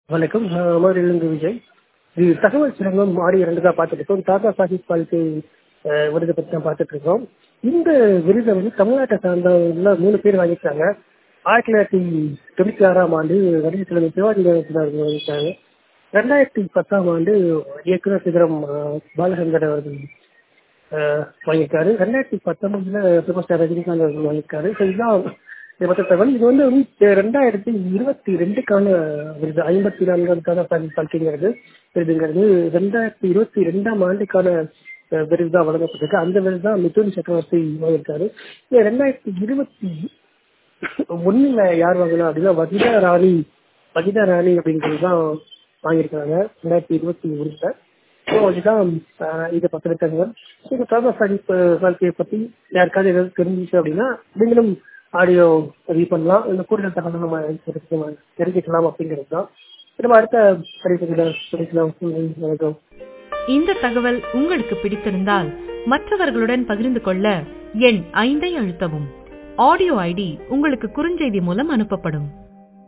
வணக்கம். அமரிலிருந்து விஜய். இது தகவல் சுரங்கம் ஆடியோ 2 தான் பார்த்துட்டு இருக்கோம். தாத்தா சாஹிப் பால்கே விருதை பற்றி தான் பார்த்துட்டு இருக்கோம். இந்த விருதை வந்து தமிழ்நாட்டை சார்ந்த 3 பேர் வாங்கியிருக்காங்க. 1996ஆம் ஆண்டு நடிகர் தலைவர் சிவாஜி கணேசன் அவர்கள் வாங்கியிருக்காங்க. 2010ஆம் ஆண்டு இயக்குனர் சிதரம் பாலச்சந்தர் அவர்கள் வாங்கியிருக்காரு. 2019 சூப்பர் ஸ்டார் ரஜினிகாந்த் அவர்கள் வாங்கியிருக்காரு. ஸோ இதுதான் மொத்த தகவல். இது வந்து 2022க்கான விருது, 54க்கான பல்கேங்கிறது விருதுங்கிறது 2022ஆம் ஆண்டுக்கான விருது தான் வழங்கப்பட்டிருக்கு. அந்த விருது தான் மிதுன் சக்கரவர்த்தி வாங்கியிருக்காரு. 2021 யார் வாங்கினா அப்படின்னா வகிதா ராணி அப்படிங்கிறது தான் வாங்கியிருக்காங்க 2021. இதுதான் இதை பத்தின தகவல். இந்த தாத்தா சாஹிப் பால்கே பத்தி யாருக்காவது ஏதாவது தெரிஞ்சிச்சு அப்படின்னா நீங்களும் ஆடியோ பதிவு பண்ணலாம். இந்த கூடுதல் தகவல் நம்ம தெரிஞ்சுக்கலாம் அப்படிங்கிறது தான். நம்ம அடுத்த படிக்கலாம். இந்த தகவல் உங்களுக்கு பிடித்திருந்தால் மற்றவர்களுடன் பகிர்ந்து கொள்ள எண் 5 அழுத்தவும். ஆடியோ ஐடி உங்களுக்கு குறுஞ்செய்தி மூலம் அனுப்பப்படும்.